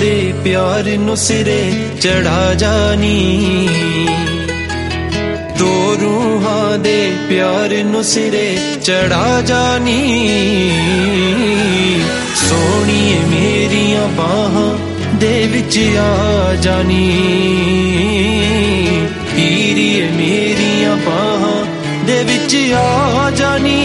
दे प्यार नु सिरे चढ़ा जानी, दो रूहां दे प्यार नु सिरे चढ़ा जानी। सोहणीए मेरियां बाहां दे विच आ जानी, हीरिए मेरियां बाहां दे विच आ जानी।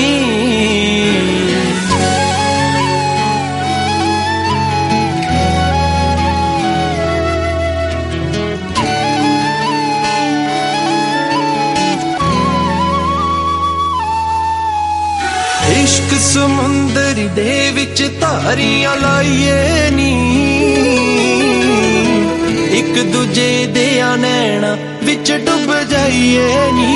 इश्क समुंदर दे विच धारियां लाइए नी, एक दूजे दे नैना विच डुब जाइए नी।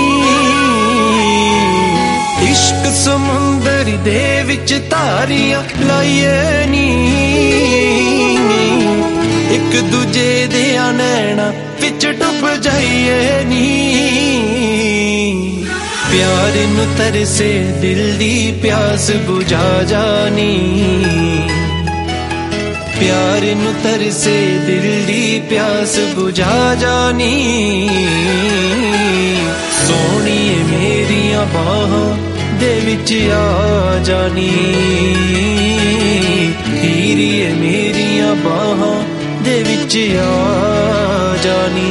इश्क समुंदर दे विच धारियां लाइए नी, एक दूजे दे नैना विच डुब जाइए नी। प्यार नु तरसे दिल दी प्यास बुझा जानी, प्यार नु तरसे दिल दी प्यास बुझा जानी। सोहणीए मेरियां बाहां दे विच आ जानी, हीरिए मेरियां बाहां दे विच आ जानी।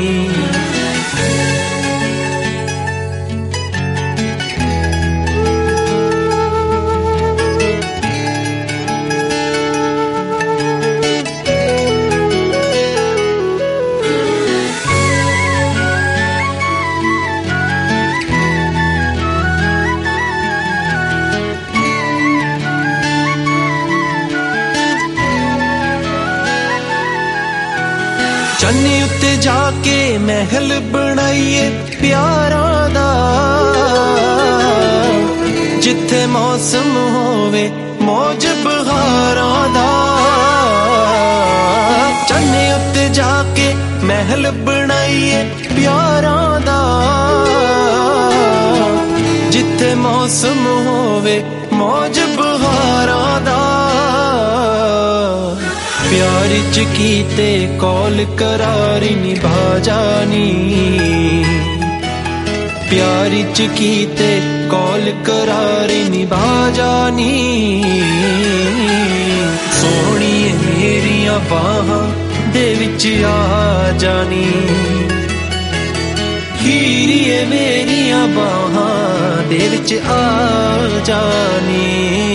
चन्नी उत्ते जाके महल बनाइए प्यारां दा, जिथे मौसम होवे मौज बहारां दा। चन्नी उत्ते जाके महल बनाइए प्यारां दा, जिथे मौसम होवे मौज बहारां दा। प्यार च कीते कौल करार निभा जानी, प्यार च कीते कौल करार निभा जानी। सोहणीए मेरियां बाहां दे विच आ जानी, हीरिए मेरियां बाहां दे विच आ जानी।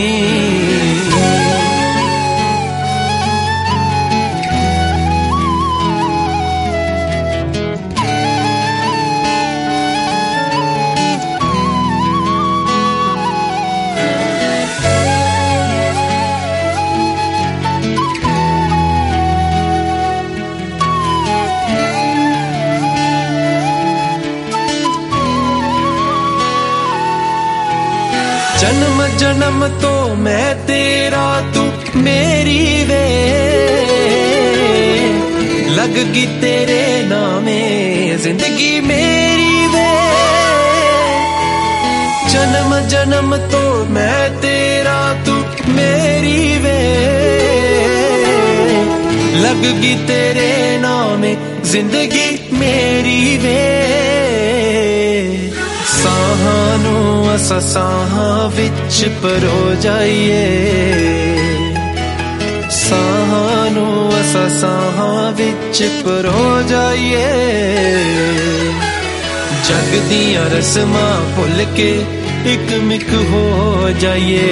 जन्म जन्म तो मैं तेरा तू मेरी वे, लगगी तेरे नामे जिंदगी मेरी वे। जन्म जन्म तो मैं तेरा तू मेरी वे, लगगी तेरे नामे जिंदगी मेरी वे। साहां नू असां साहां विच परो जाइए, साहां नू असां साहां विच परो जाइए। जग दियां रस्मां भुल के इक मिक हो जाइए,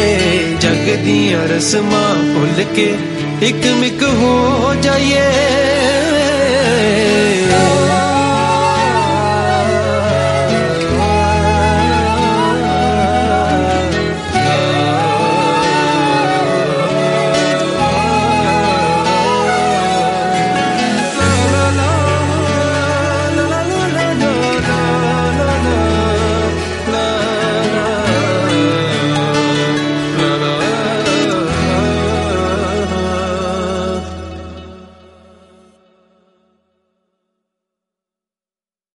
जग दियां रस्मां भुल के इक मिक हो जाइए।